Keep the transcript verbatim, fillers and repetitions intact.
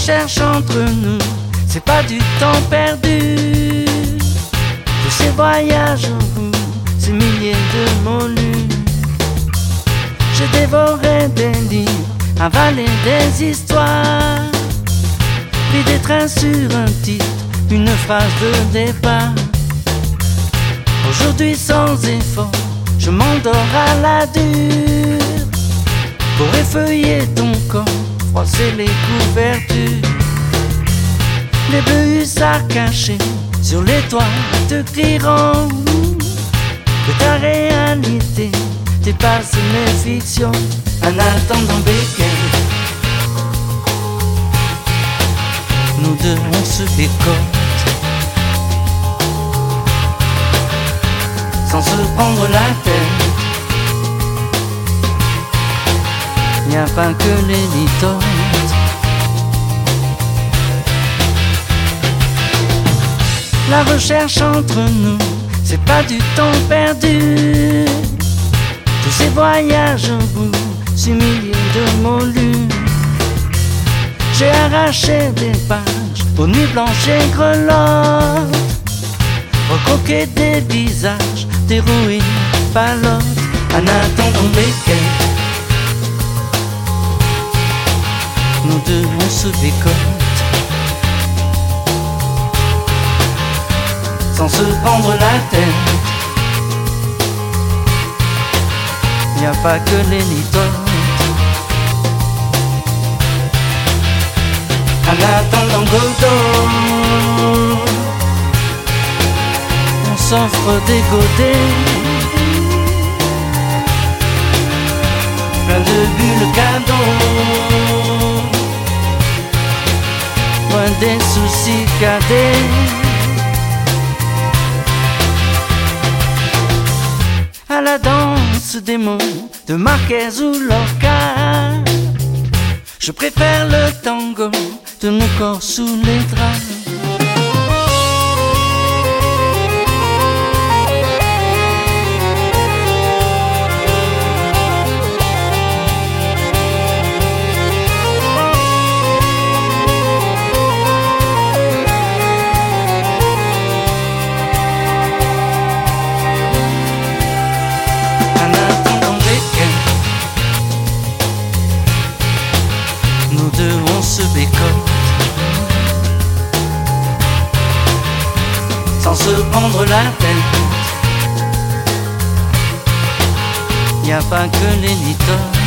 recherche entre nous, c'est pas du temps perdu. Tous ces voyages au bout, ces milliers de mots lus. J'ai dévoré des livres, avalé des histoires, pris des trains sur un titre, une phrase de départ. Aujourd'hui sans effort, je m'endors à la dure pour effeuiller ton corps, froisser les couvertures. Les bleus hussards cachés sur les toits te crieront que ta réalité dépasse mes fictions. En attendant Beckett, nous deux on se décote sans se prendre la tête. Y'a pas que les litotes. La recherche entre nous, c'est pas du temps perdu. Tous ces voyages au bout, ces milliers de mots lus. J'ai arraché des pages aux nuits blanches et grelottes, recroqué des visages, des ruines palottes. En attendant Beckett, nous deux on se décote sans se prendre la tête. Y'a pas que les litotes. En attendant Godot, on s'offre des godets, plein de bulles cadeaux, loin des soucis cadets. À la danse des mots de Marquez ou Lorca, je préfère le tango de nos corps sous les draps. Nous deux on se bécote sans se prendre la tête. Y'a pas que les litotes.